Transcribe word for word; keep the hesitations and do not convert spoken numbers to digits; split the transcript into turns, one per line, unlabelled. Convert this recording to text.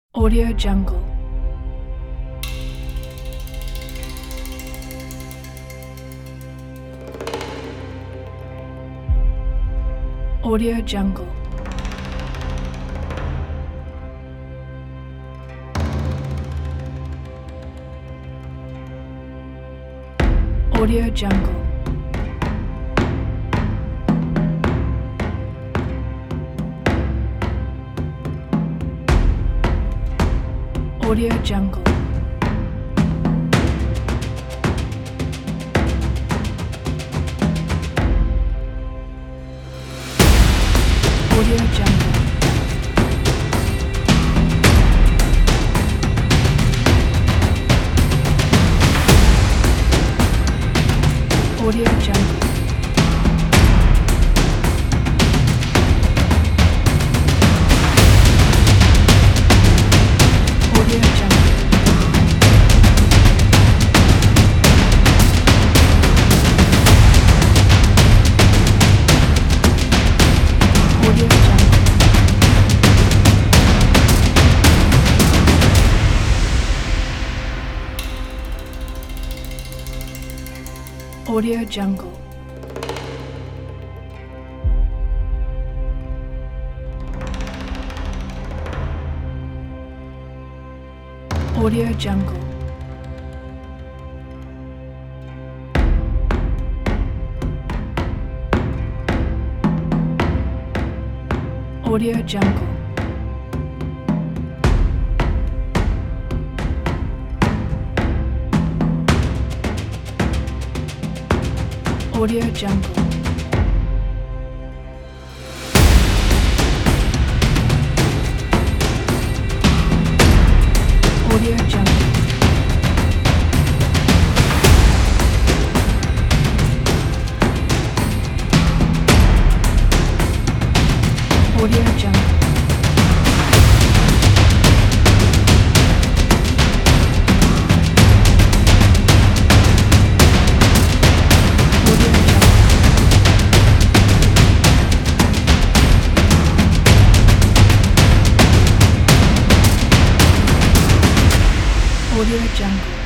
Audio Jungle. Audio Jungle. Audio Jungle. Audio Jungle. Audio Jungle. Audio Jungle. Audio Jungle. Audio Jungle. Audio Jungle. Audio Jungle. Audio Jungle. Audio Jungle. Audio Jungle. Audio Jungle. Audio Jungle.